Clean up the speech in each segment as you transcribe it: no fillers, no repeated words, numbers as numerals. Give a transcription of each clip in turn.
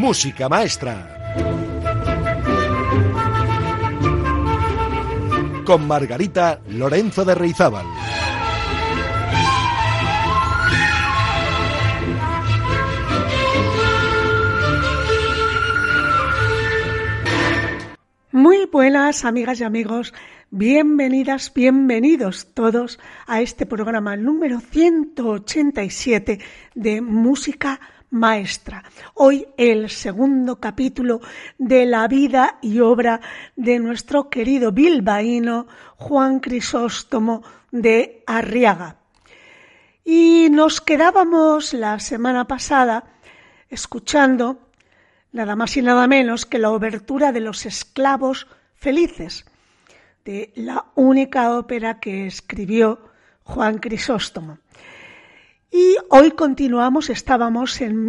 Música Maestra. Con Margarita Lorenzo de Reizábal. Muy buenas amigas y amigos, bienvenidas, bienvenidos todos a este programa número 187 de Música Maestra. Hoy el segundo capítulo de la vida y obra de nuestro querido bilbaíno Juan Crisóstomo de Arriaga. Y nos quedábamos la semana pasada escuchando nada más y nada menos que la obertura de Los Esclavos Felices, de la única ópera que escribió Juan Crisóstomo. Y hoy continuamos, estábamos en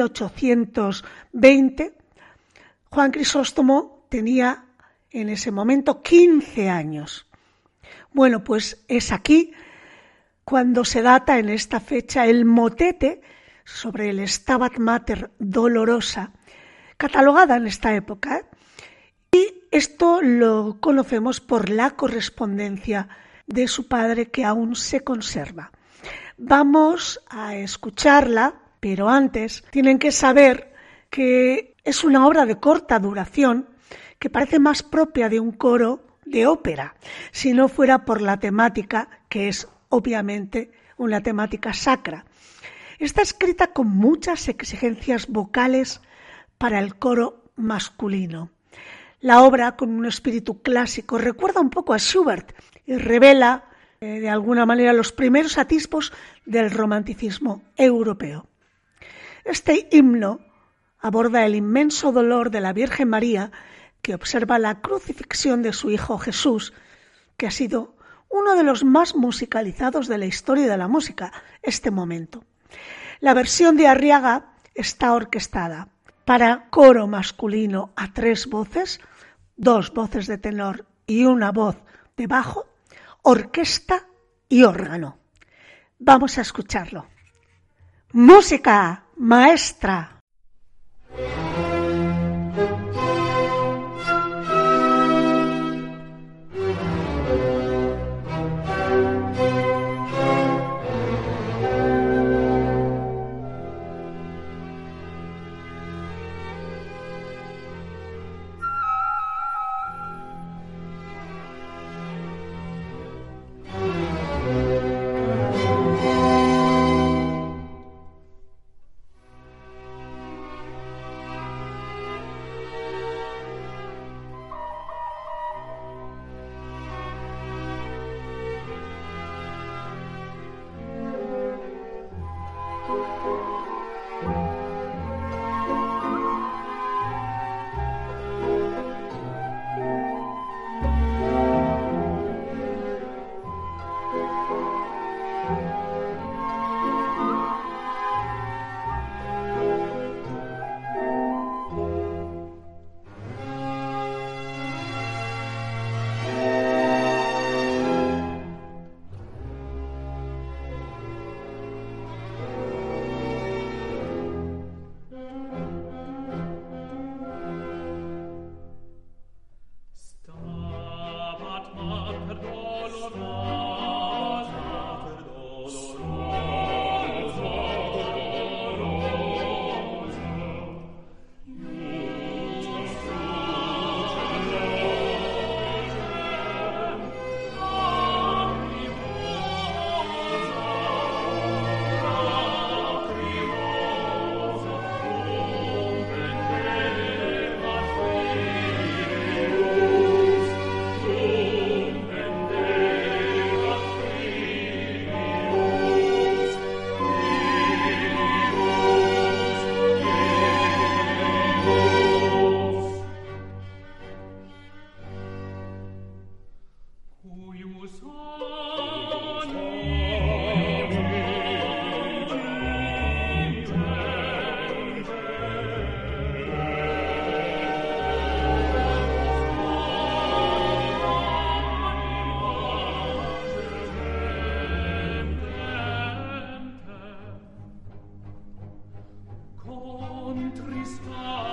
1820. Juan Crisóstomo tenía en ese momento 15 años. Bueno, pues es aquí cuando se data en esta fecha el motete sobre el Stabat Mater Dolorosa, catalogada en esta época, y esto lo conocemos por la correspondencia de su padre que aún se conserva. Vamos a escucharla, pero antes tienen que saber que es una obra de corta duración que parece más propia de un coro de ópera, si no fuera por la temática, que es obviamente una temática sacra. Está escrita con muchas exigencias vocales para el coro masculino. La obra, con un espíritu clásico, recuerda un poco a Schubert y revela de alguna manera los primeros atisbos del romanticismo europeo. Este himno aborda el inmenso dolor de la Virgen María, que observa la crucifixión de su hijo Jesús, que ha sido uno de los más musicalizados de la historia de la música, este momento. La versión de Arriaga está orquestada para coro masculino a 3 voces, 2 voces de tenor y una voz de bajo, orquesta y órgano. Vamos a escucharlo. Música Maestra. Contristar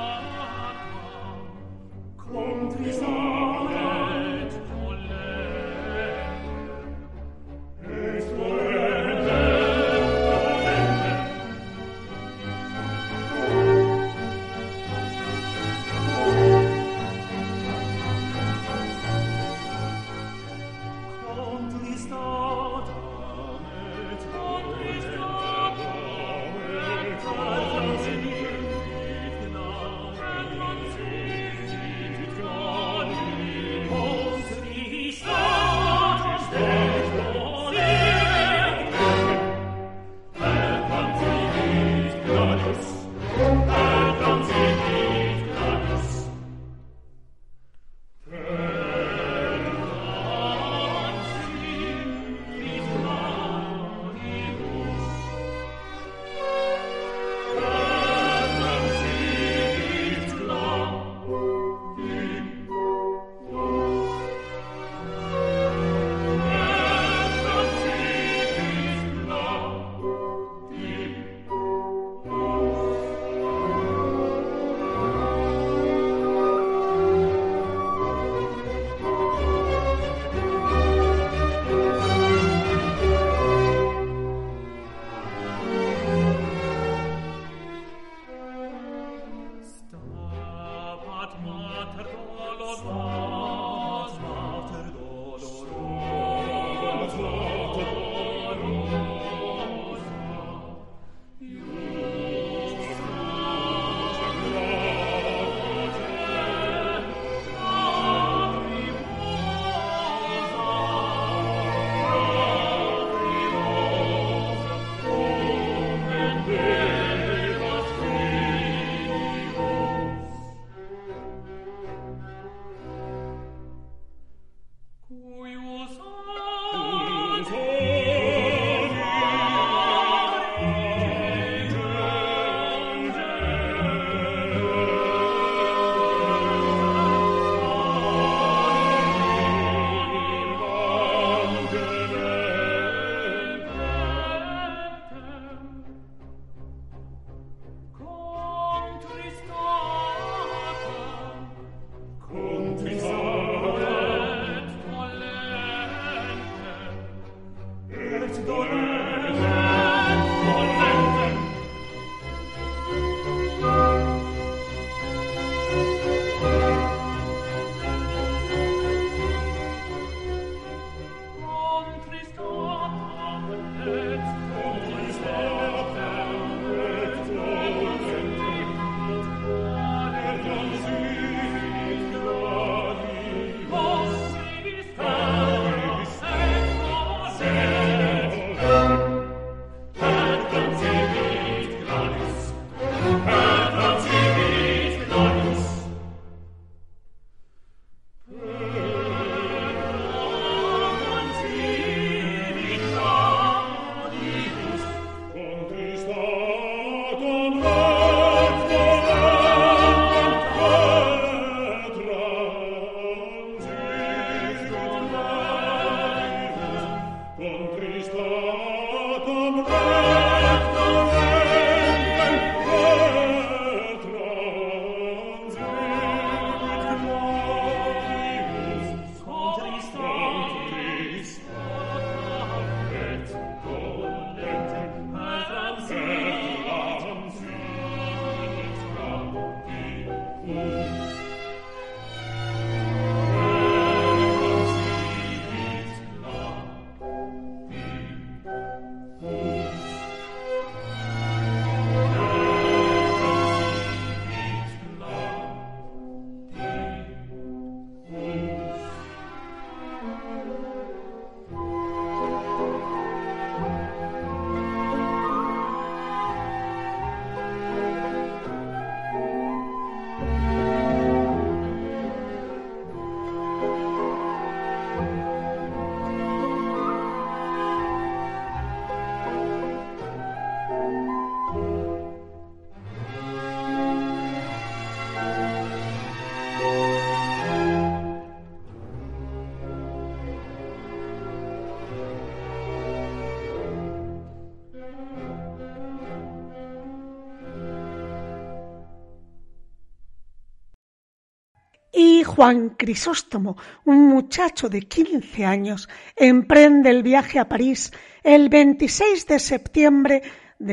Y Juan Crisóstomo, un muchacho de 15 años, emprende el viaje a París el 26 de septiembre de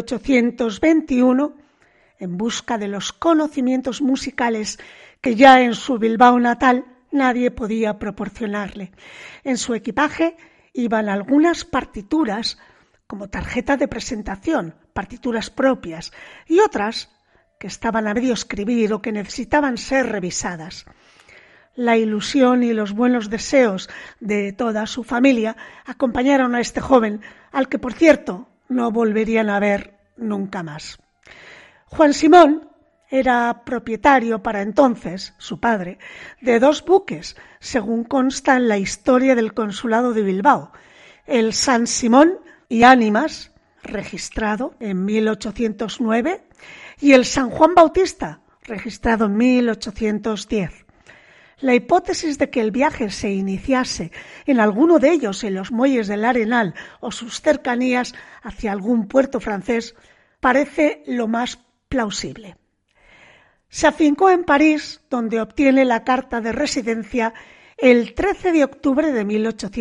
1821 en busca de los conocimientos musicales que ya en su Bilbao natal nadie podía proporcionarle. En su equipaje iban algunas partituras como tarjeta de presentación, partituras propias, y otras que estaban a medio escribir o que necesitaban ser revisadas. La ilusión y los buenos deseos de toda su familia acompañaron a este joven, al que, por cierto, no volverían a ver nunca más. Juan Simón era propietario para entonces, su padre, de 2 buques, según consta en la historia del Consulado de Bilbao, el San Simón y Ánimas, registrado en 1809, y el San Juan Bautista, registrado en 1810. La hipótesis de que el viaje se iniciase en alguno de ellos en los muelles del Arenal o sus cercanías hacia algún puerto francés parece lo más plausible. Se afincó en París, donde obtiene la carta de residencia el 13 de octubre de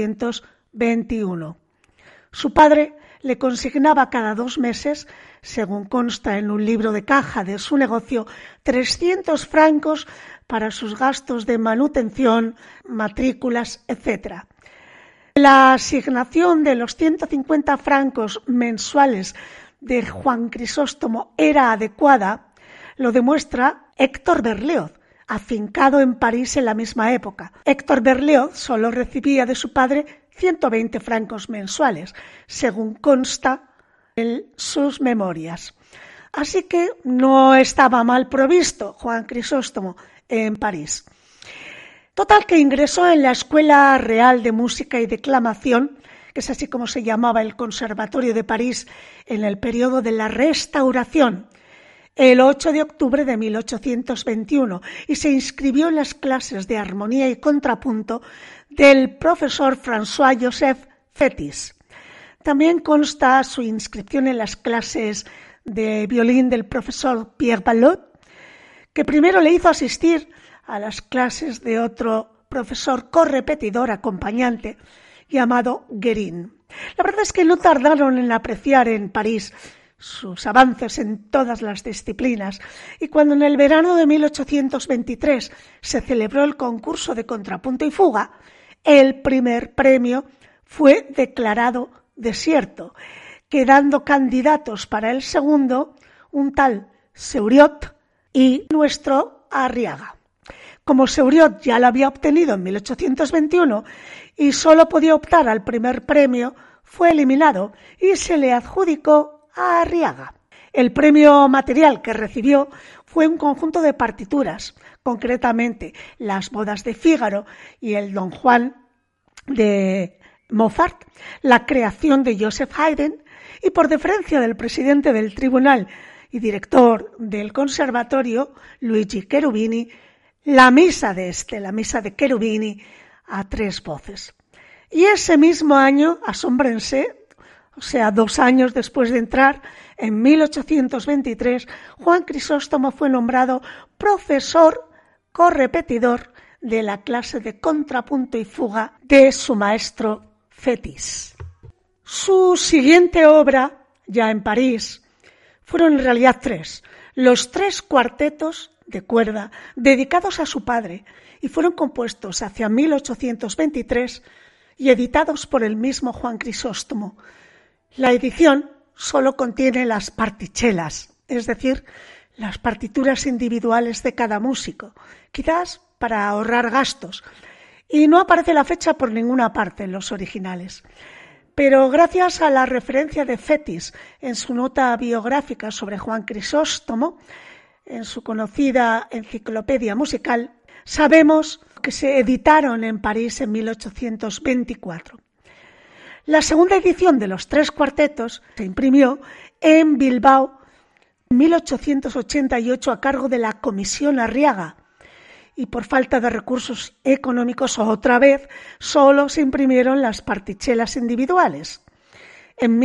1821. Su padre le consignaba cada 2 meses, según consta en un libro de caja de su negocio, 300 francos para sus gastos de manutención, matrículas, etc. La asignación de los 150 francos mensuales de Juan Crisóstomo era adecuada, lo demuestra Héctor Berlioz, afincado en París en la misma época. Héctor Berlioz solo recibía de su padre 120 francos mensuales, según consta en sus memorias. Así que no estaba mal provisto Juan Crisóstomo en París. Total, que ingresó en la Escuela Real de Música y Declamación, que es así como se llamaba el Conservatorio de París en el periodo de la Restauración, el 8 de octubre de 1821, y se inscribió en las clases de armonía y contrapunto del profesor François-Joseph Fétis. También consta su inscripción en las clases de violín del profesor Pierre Ballot, que primero le hizo asistir a las clases de otro profesor correpetidor acompañante llamado Guérin. La verdad es que no tardaron en apreciar en París sus avances en todas las disciplinas, y cuando en el verano de 1823 se celebró el concurso de contrapunto y fuga, el primer premio fue declarado desierto, quedando candidatos para el segundo un tal Seuriot y nuestro Arriaga. Como Seuriot ya lo había obtenido en 1821 y solo podía optar al primer premio, fue eliminado y se le adjudicó a Arriaga. El premio material que recibió fue un conjunto de partituras, concretamente Las bodas de Fígaro y el Don Juan de Mozart, la creación de Joseph Haydn, y por deferencia del presidente del tribunal y director del conservatorio, Luigi Cherubini, la misa de Cherubini a 3 voces. Y ese mismo año, asómbrense, o sea, 2 años después de entrar, en 1823, Juan Crisóstomo fue nombrado profesor correpetidor de la clase de contrapunto y fuga de su maestro Fétis. Su siguiente obra, ya en París, fueron en realidad 3, los 3 cuartetos de cuerda dedicados a su padre, y fueron compuestos hacia 1823 y editados por el mismo Juan Crisóstomo. La edición solo contiene las partichelas, es decir, las partituras individuales de cada músico, quizás para ahorrar gastos, y no aparece la fecha por ninguna parte en los originales. Pero gracias a la referencia de Fétis en su nota biográfica sobre Juan Crisóstomo, en su conocida enciclopedia musical, sabemos que se editaron en París en 1824. La segunda edición de los 3 cuartetos se imprimió en Bilbao en 1888 a cargo de la Comisión Arriaga, y por falta de recursos económicos otra vez solo se imprimieron las partichelas individuales. En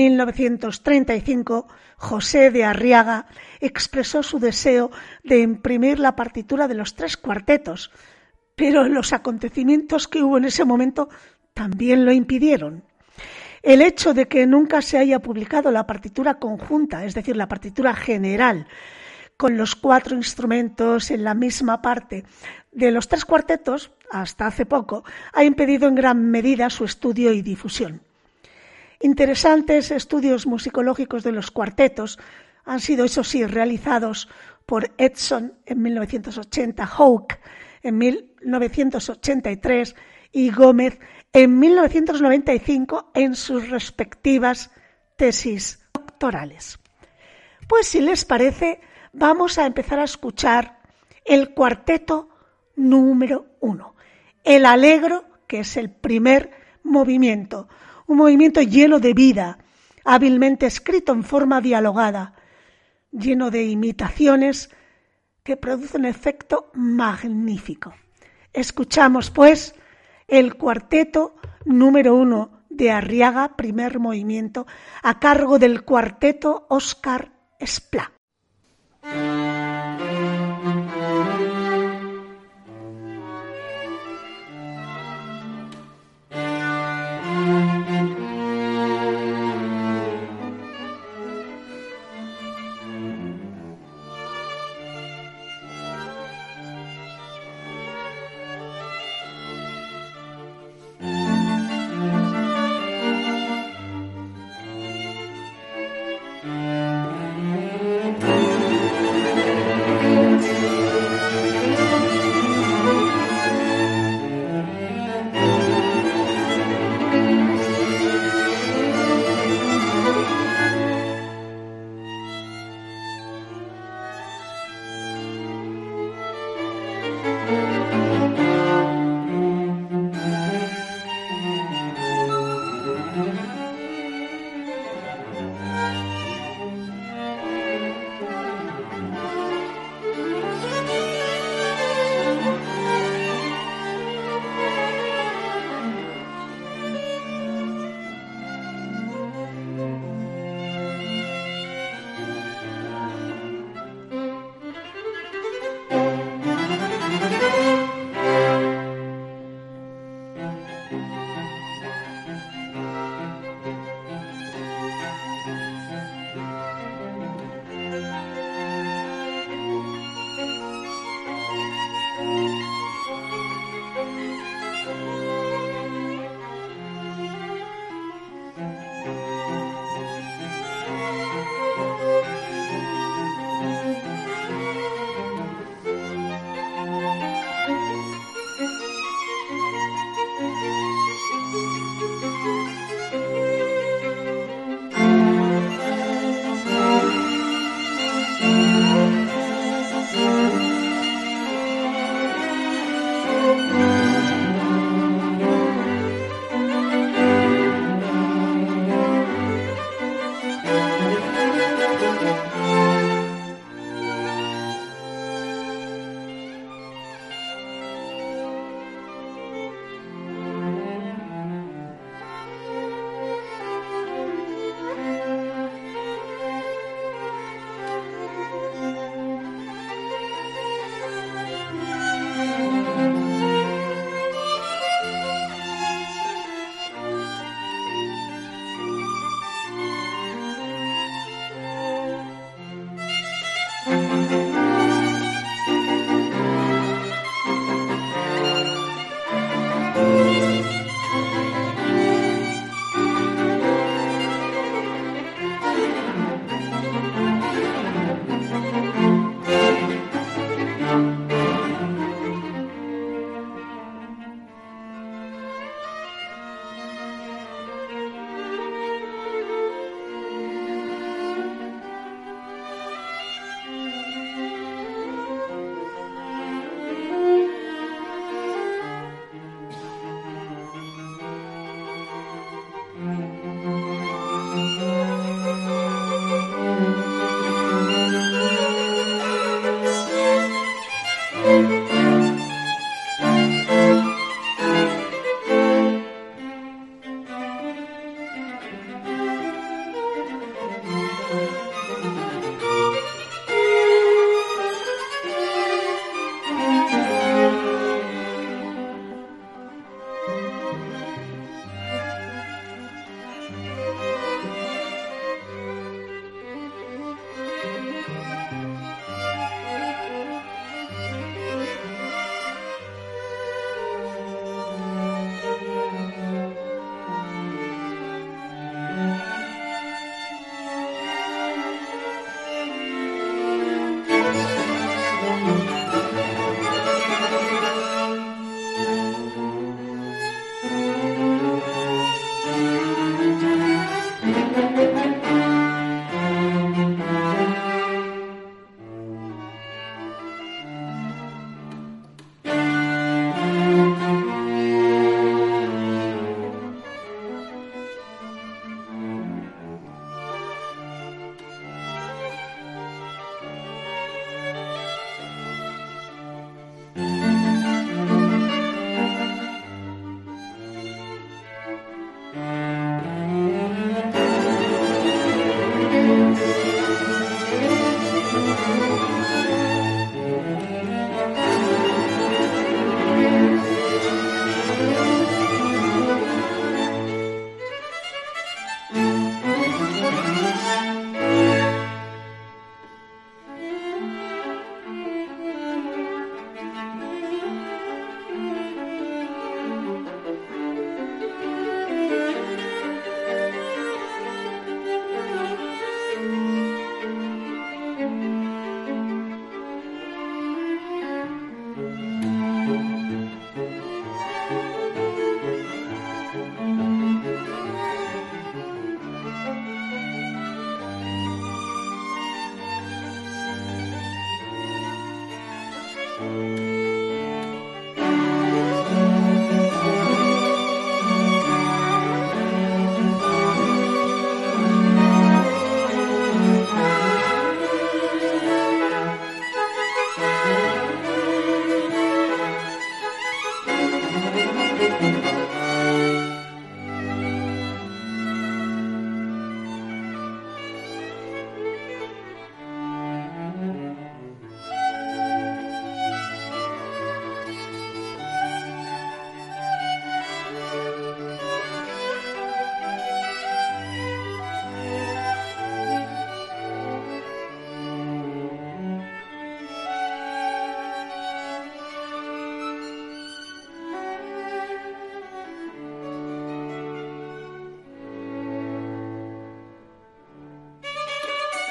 1935, José de Arriaga expresó su deseo de imprimir la partitura de los 3 cuartetos, pero los acontecimientos que hubo en ese momento también lo impidieron. El hecho de que nunca se haya publicado la partitura conjunta, es decir, la partitura general, con los 4 instrumentos en la misma parte de los 3 cuartetos, hasta hace poco, ha impedido en gran medida su estudio y difusión. Interesantes estudios musicológicos de los cuartetos han sido, eso sí, realizados por Edson en 1980, Houck en 1983 y Gómez en 1995 en sus respectivas tesis doctorales. Pues si les parece, vamos a empezar a escuchar el cuarteto número 1, el Allegro, que es el primer movimiento, un movimiento lleno de vida, hábilmente escrito en forma dialogada, lleno de imitaciones que producen un efecto magnífico. Escuchamos, pues, el cuarteto número 1 de Arriaga, primer movimiento, a cargo del cuarteto Óscar Esplá.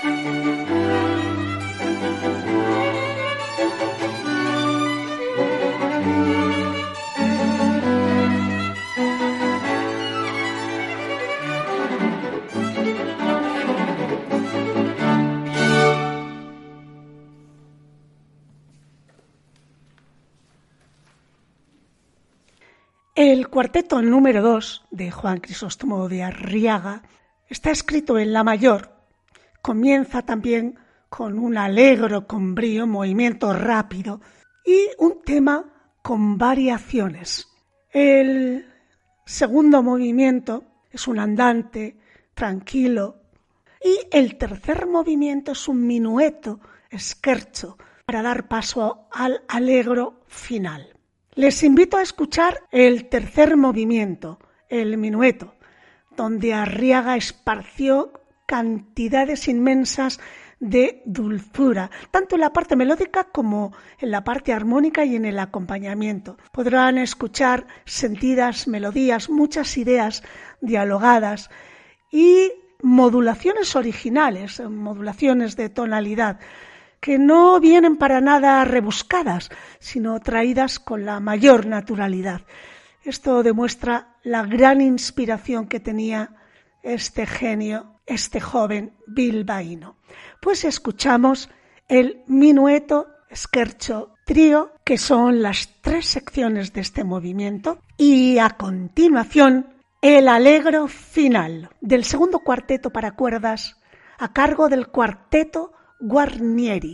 El cuarteto número 2 de Juan Crisóstomo de Arriaga está escrito en la mayor. Comienza también con un alegro, con brío, movimiento rápido y un tema con variaciones. El segundo movimiento es un andante tranquilo y el tercer movimiento es un minueto scherzo para dar paso al allegro final. Les invito a escuchar el tercer movimiento, el minueto, donde Arriaga esparció cantidades inmensas de dulzura, tanto en la parte melódica como en la parte armónica y en el acompañamiento. Podrán escuchar sentidas melodías, muchas ideas dialogadas y modulaciones originales, modulaciones de tonalidad, que no vienen para nada rebuscadas, sino traídas con la mayor naturalidad. Esto demuestra la gran inspiración que tenía este genio, este joven bilbaíno. Pues escuchamos el minueto, scherzo, trío, que son las 3 secciones de este movimiento, y a continuación el allegro final del segundo cuarteto para cuerdas a cargo del cuarteto Guarnieri.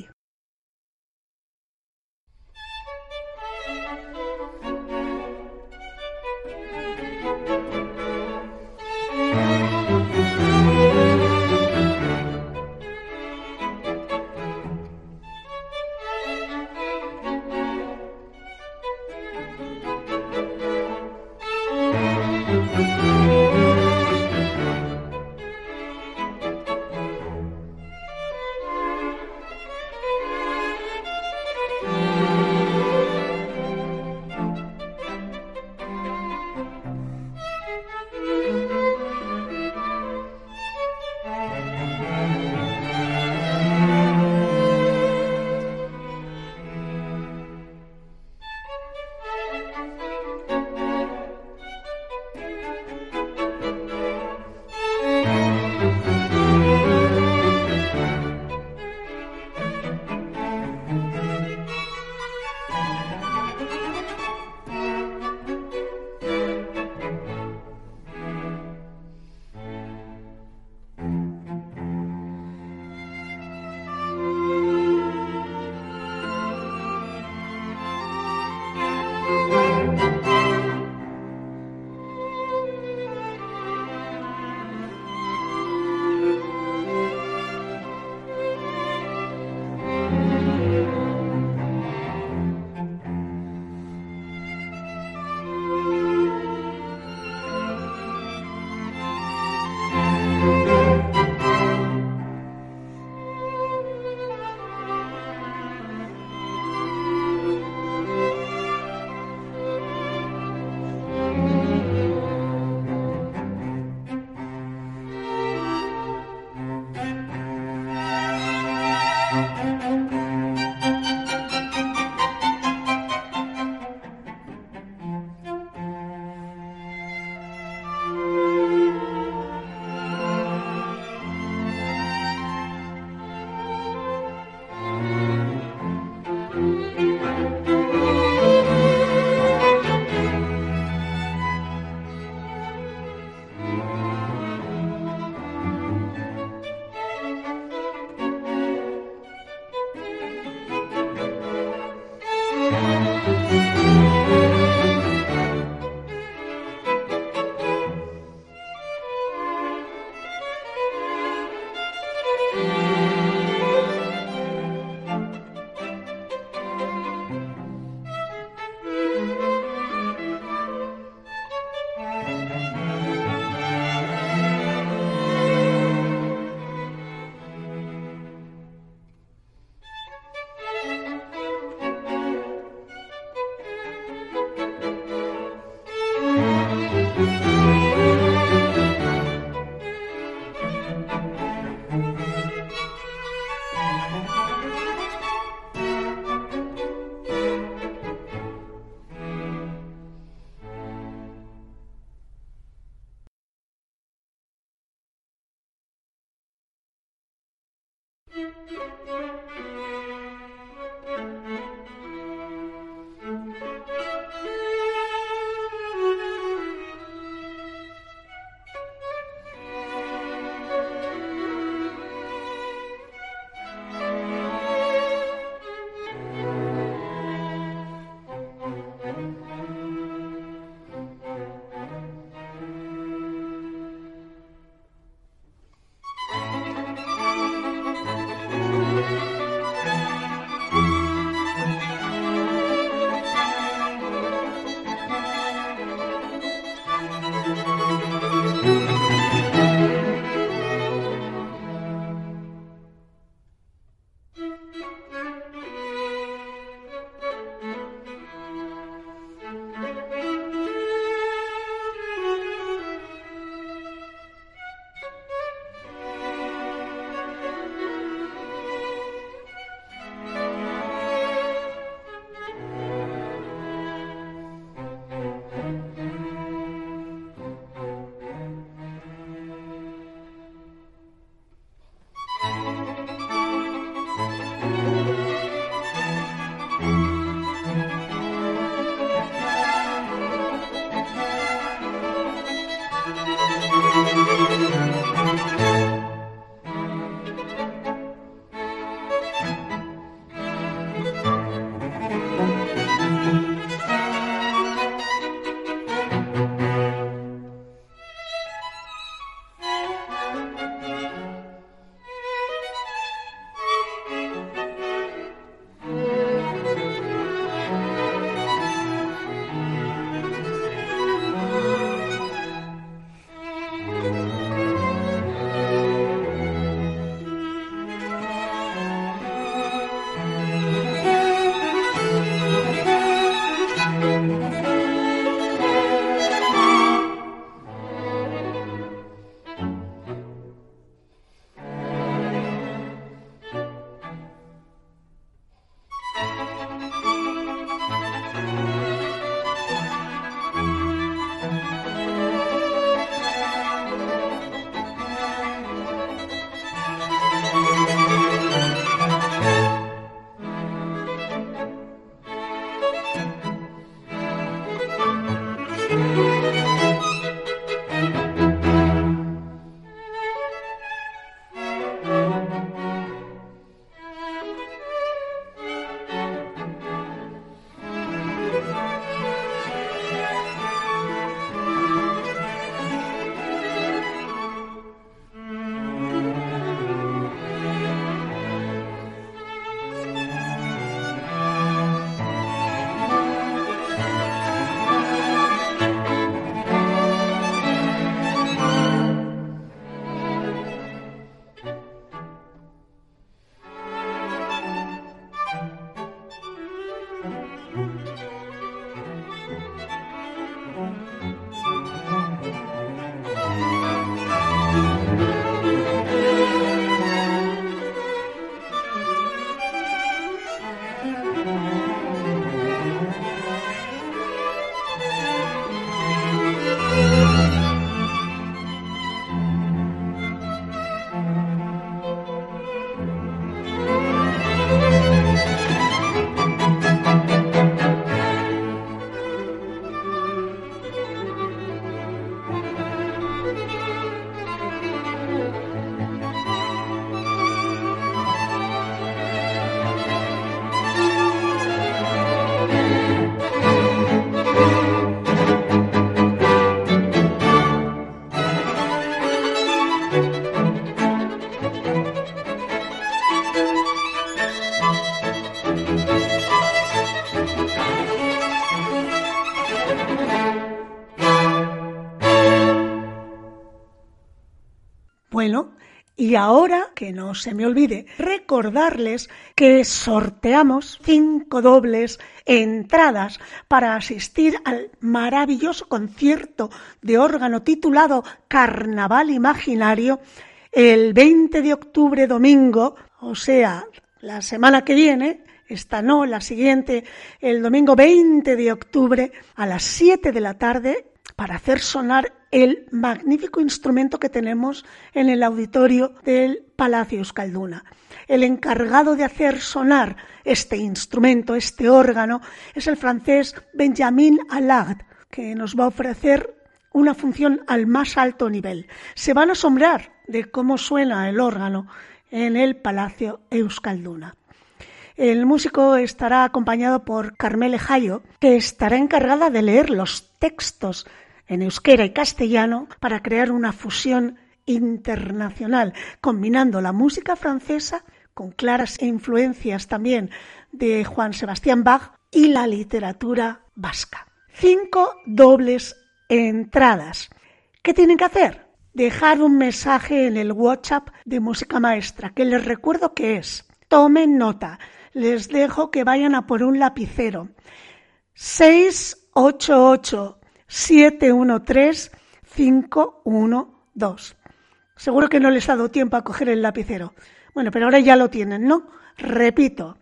Bueno, y ahora, que no se me olvide, recordarles que sorteamos 5 dobles entradas para asistir al maravilloso concierto de órgano titulado Carnaval Imaginario el 20 de octubre, domingo, o sea, la semana que viene. Esta no, la siguiente, el domingo 20 de octubre a las 7 de la tarde, para hacer sonar el magnífico instrumento que tenemos en el auditorio del Palacio Euskalduna. El encargado de hacer sonar este instrumento, este órgano, es el francés Benjamin Allard, que nos va a ofrecer una función al más alto nivel. Se van a asombrar de cómo suena el órgano en el Palacio Euskalduna. El músico estará acompañado por Carmele Jayo, que estará encargada de leer los textos en euskera y castellano para crear una fusión internacional, combinando la música francesa con claras influencias también de Juan Sebastián Bach y la literatura vasca. 5 dobles entradas. ¿Qué tienen que hacer? Dejar un mensaje en el WhatsApp de Música Maestra, que les recuerdo que es, tomen nota, les dejo que vayan a por un lapicero. 688-713-512. Seguro que no les ha dado tiempo a coger el lapicero. Bueno, pero ahora ya lo tienen, ¿no? Repito,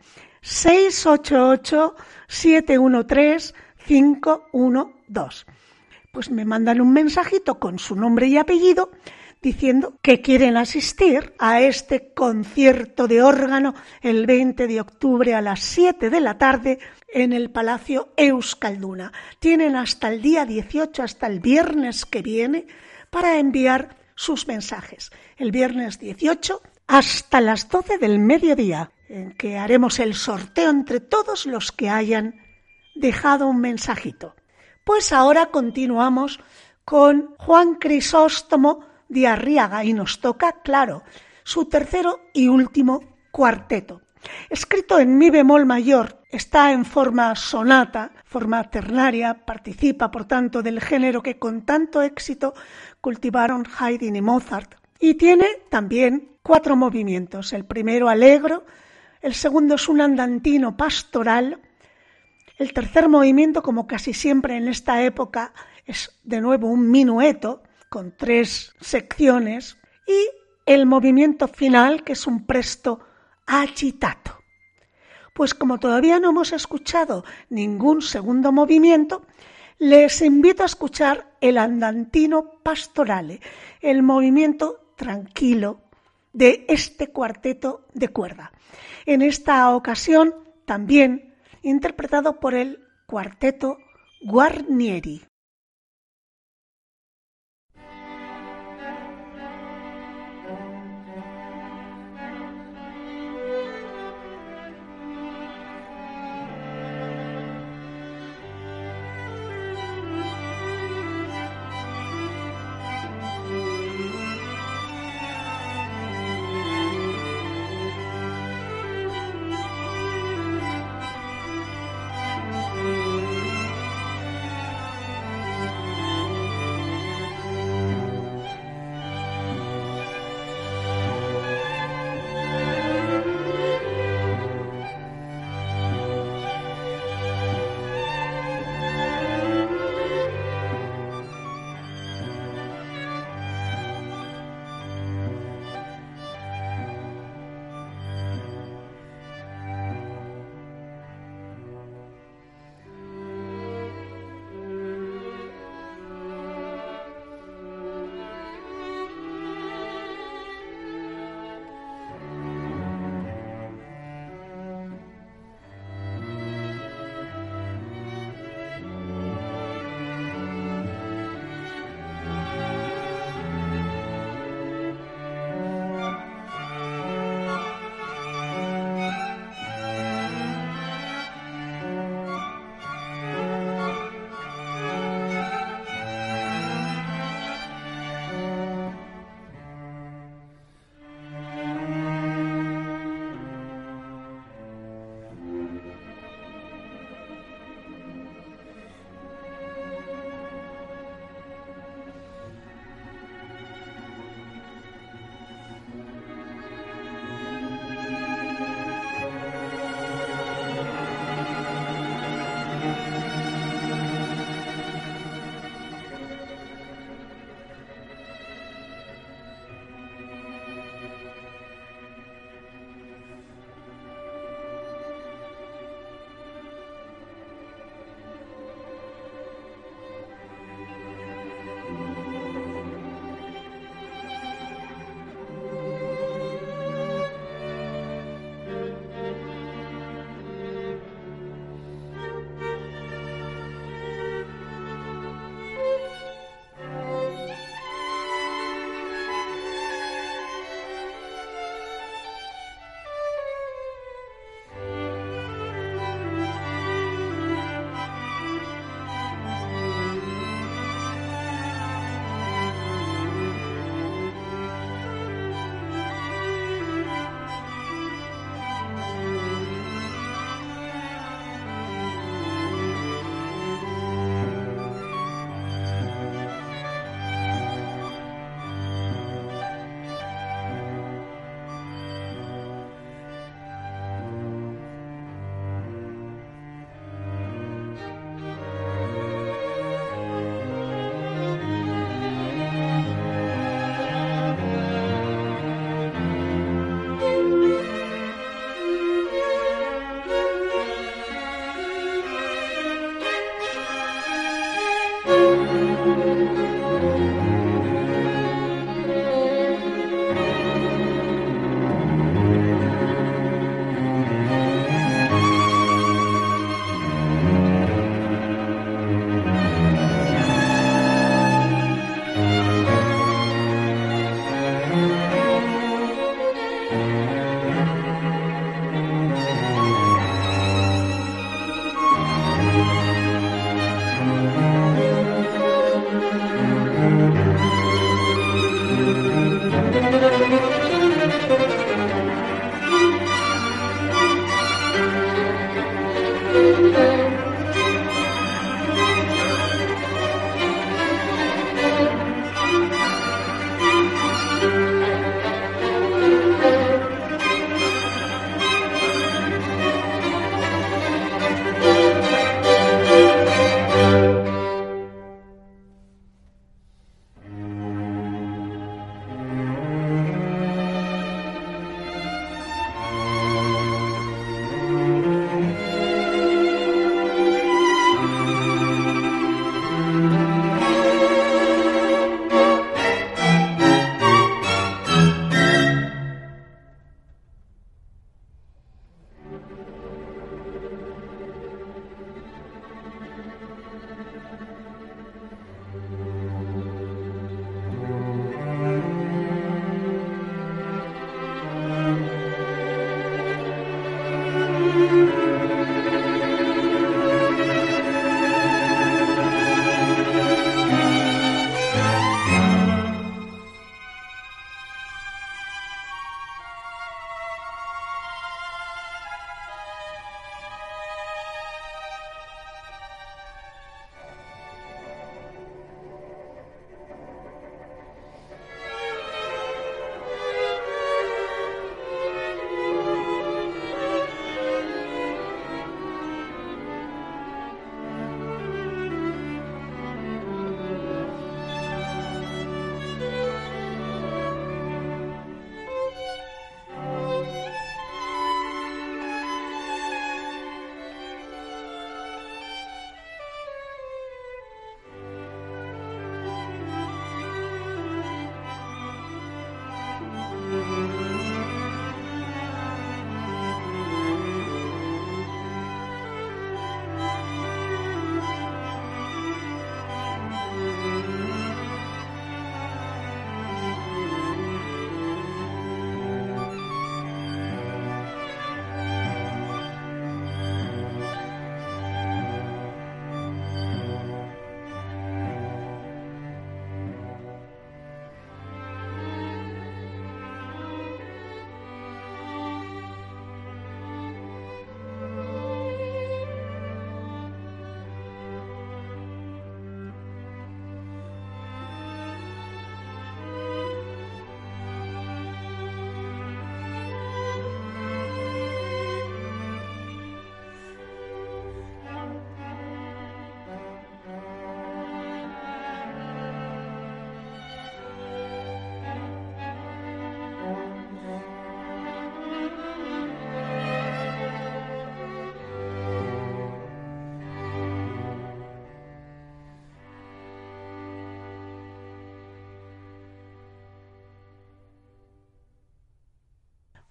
688-713-512. Pues me mandan un mensajito con su nombre y apellido diciendo que quieren asistir a este concierto de órgano el 20 de octubre a las 7 de la tarde en el Palacio Euskalduna. Tienen hasta el día 18, hasta el viernes que viene, para enviar sus mensajes. El viernes 18 hasta las 12 del mediodía, en que haremos el sorteo entre todos los que hayan dejado un mensajito. Pues ahora continuamos con Juan Crisóstomo de Arriaga y nos toca, claro, su tercero y último cuarteto. Escrito en mi bemol mayor, está en forma sonata, forma ternaria, participa por tanto del género que con tanto éxito cultivaron Haydn y Mozart, y tiene también 4 movimientos. El primero allegro, el segundo es un andantino pastoral, el tercer movimiento, como casi siempre en esta época, es de nuevo un minueto con 3 secciones, y el movimiento final, que es un presto agitato. Pues como todavía no hemos escuchado ningún segundo movimiento, les invito a escuchar el andantino pastorale, el movimiento tranquilo de este cuarteto de cuerda. En esta ocasión también interpretado por el cuarteto Guarnieri.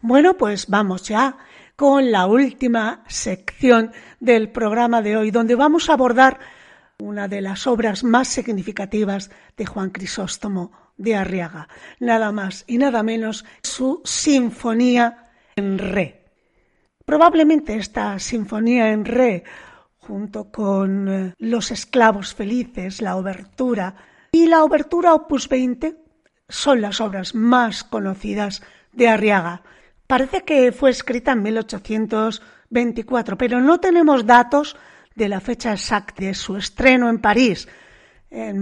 Bueno, pues vamos ya con la última sección del programa de hoy, donde vamos a abordar una de las obras más significativas de Juan Crisóstomo de Arriaga, nada más y nada menos su Sinfonía en Re. Probablemente esta Sinfonía en Re, junto con Los esclavos felices, la obertura y la obertura Opus 20, son las obras más conocidas de Arriaga. Parece que fue escrita en 1824, pero no tenemos datos de la fecha exacta de su estreno en París, en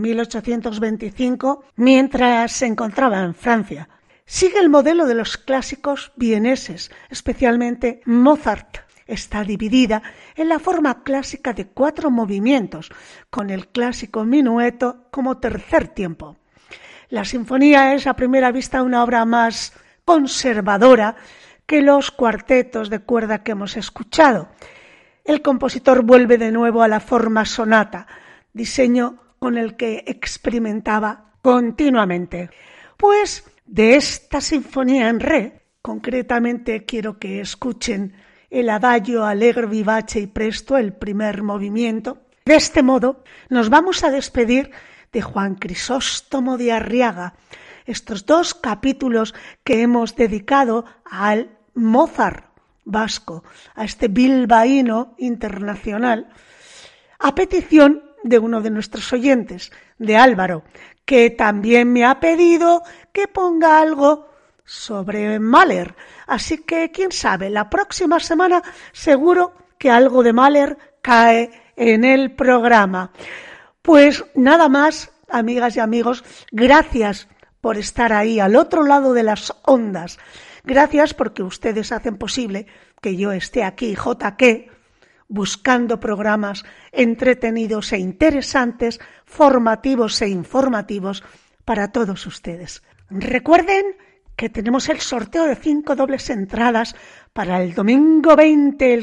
1825, mientras se encontraba en Francia. Sigue el modelo de los clásicos vieneses, especialmente Mozart. Está dividida en la forma clásica de 4 movimientos, con el clásico minueto como tercer tiempo. La sinfonía es a primera vista una obra más conservadora que los cuartetos de cuerda que hemos escuchado. El compositor vuelve de nuevo a la forma sonata, diseño con el que experimentaba continuamente. Pues de esta sinfonía en re, concretamente quiero que escuchen el adagio allegro vivace y presto, el primer movimiento. De este modo nos vamos a despedir de Juan Crisóstomo de Arriaga, estos 2 capítulos que hemos dedicado al Mozart vasco, a este bilbaíno internacional, a petición de uno de nuestros oyentes, de Álvaro, que también me ha pedido que ponga algo sobre Mahler. Así que, quién sabe, la próxima semana seguro que algo de Mahler cae en el programa. Pues nada más, amigas y amigos, gracias por estar ahí al otro lado de las ondas. Gracias porque ustedes hacen posible que yo esté aquí, JQ, buscando programas entretenidos e interesantes, formativos e informativos para todos ustedes. Recuerden que tenemos el sorteo de 5 dobles entradas para el domingo 20,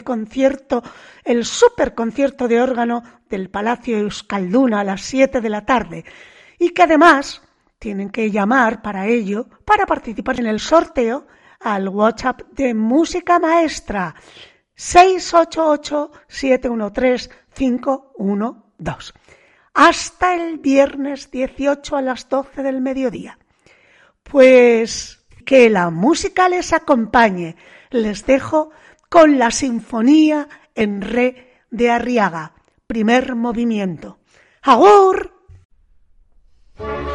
el superconcierto de órgano del Palacio Euskalduna a las 7 de la tarde, y que además tienen que llamar para ello, para participar en el sorteo, al WhatsApp de Música Maestra 688-713-512, hasta el viernes 18 a las 12 del mediodía. Pues que la música les acompañe. Les dejo con la Sinfonía en Re de Arriaga, primer movimiento. ¡Agur!